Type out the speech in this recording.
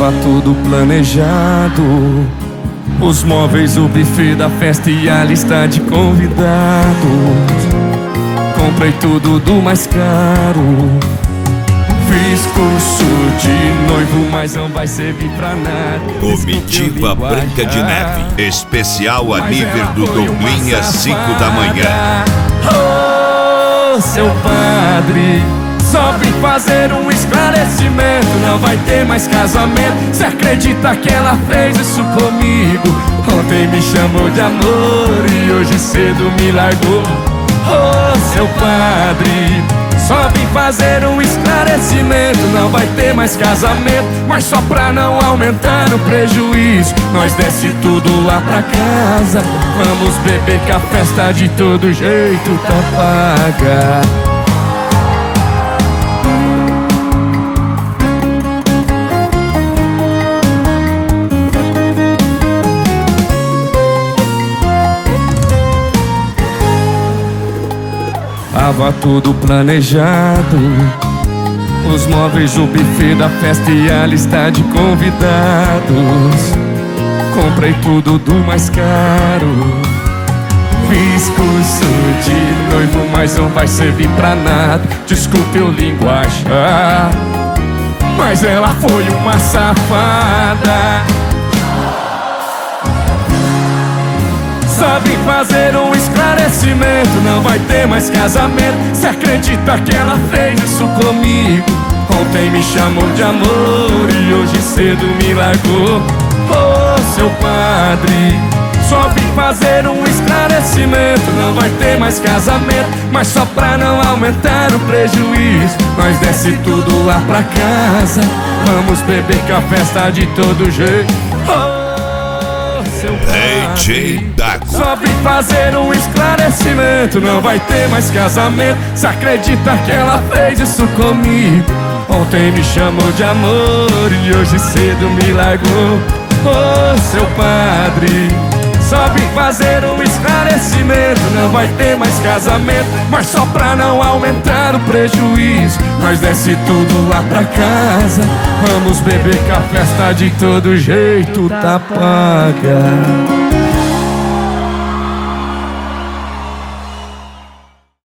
Tava tudo planejado, os móveis, o buffet da festa e a lista de convidados. Comprei tudo do mais caro, fiz curso de noivo, mas não vai servir pra nada. Comitiva Branca de Neve, especial a nível do Doublinha às 5 da manhã. Oh, seu padre, só vim fazer um esclarecimento. Não vai ter mais casamento. Cê acredita que ela fez isso comigo? Ontem me chamou de amor e hoje cedo me largou. Oh, seu padre, só vim fazer um esclarecimento. Não vai ter mais casamento, mas só pra não aumentar o prejuízo, nós desce tudo lá pra casa. Vamos beber que a festa de todo jeito tá paga. Tava tudo planejado, os móveis, o buffet da festa e a lista de convidados. Comprei tudo do mais caro, fiz curso de noivo, mas não vai servir pra nada. Desculpe o linguajar, mas ela foi uma safada. Só vim fazer um esclarecimento. Não vai ter mais casamento. Cê acredita que ela fez isso comigo? Ontem me chamou de amor e hoje cedo me largou. Oh, seu padre, só vim fazer um esclarecimento. Não vai ter mais casamento, mas só pra não aumentar o prejuízo, nós desce tudo lá pra casa. Vamos beber que a festa de todo jeito. Oh, seu DJ Dago, só vim fazer um esclarecimento. Não vai ter mais casamento. Cê acredita que ela fez isso comigo? Ontem me chamou de amor e hoje cedo me largou. Oh, seu padre, só vim fazer um esclarecimento. Não vai ter mais casamento, mas só pra não aumentar o prejuízo, nós desce tudo lá pra casa. Vamos beber que a festa de todo jeito tá paga.